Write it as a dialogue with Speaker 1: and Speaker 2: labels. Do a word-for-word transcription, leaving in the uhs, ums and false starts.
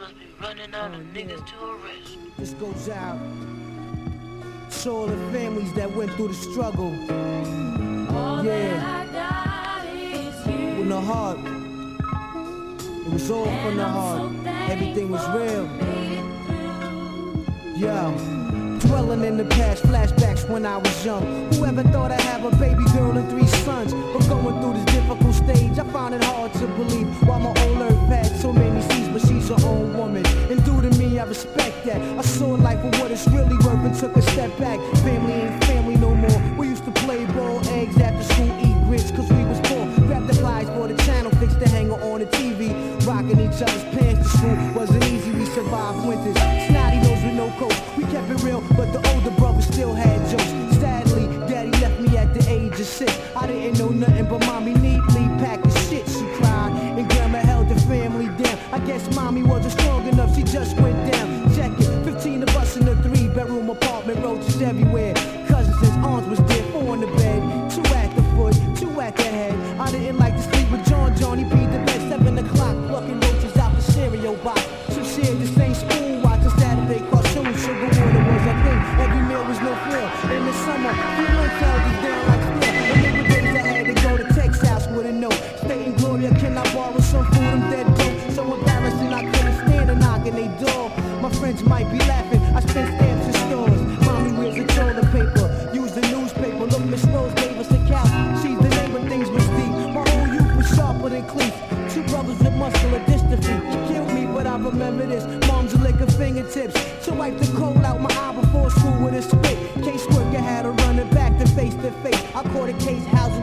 Speaker 1: must be running out of niggas to arrest.
Speaker 2: This goes out to all the families that went through the struggle.
Speaker 3: All
Speaker 2: yeah.
Speaker 3: that I got is you.
Speaker 2: With the heart. It was all
Speaker 3: And
Speaker 2: from the
Speaker 3: I'm
Speaker 2: heart.
Speaker 3: so
Speaker 2: Everything was real.
Speaker 3: made it through.
Speaker 2: Yo. Dwelling in the past, flashbacks when I was young. Whoever thought I'd have a baby girl and three sons? But going through this difficult stage, I found it hard to believe. While my old earth had so many seas, but she's her own woman. And due to me, I respect that. I saw life for what it's really worth and took a step back. Family ain't family no more. We used to play ball, eggs after school, eat grits, cause we was poor. Grab the plies for the channel, fix the hanger on the T V. Rocking each other's pants to school wasn't easy, we survived winters. Snotty nose with no coat, we kept it real, but the older brother still had jokes. Sadly, daddy left me at the age of six. I didn't know nothing but mommy neatly packed the shit. She cried, and grandma held the family down. I guess mommy wasn't strong enough, she just went down. Check it, fifteen of us in a three-bedroom apartment, roaches everywhere. Cousins and aunts was there, four in the bed, two at the foot, two at the head. I didn't like to sleep with John, Johnny beat the bed, seven o'clock, plucking roaches out the cereal box. So shared the same spoon, watching Saturday cartoons. Sugar water was a thing, every meal was no frill. In the summer, we lunch houses down like steel. And there were days I had to go to Tech's house with a note stating, Gloria, can I borrow some food? I'm dead broke, so embarrassing I couldn't stand a knock and they door. My friends might be laughing, I spent stamps in stores. Mommy wears a toilet paper, use the newspaper. Look, Miss Rose gave us a couch, she's the name when things was deep. My whole youth was sharper than cleats. Two brothers with muscular dystrophy. She killed me, but I remember this. Mom's a lick of fingertips to wipe the coal out my eye before school with a spit. Caseworker had her running back to face to face. I caught a case house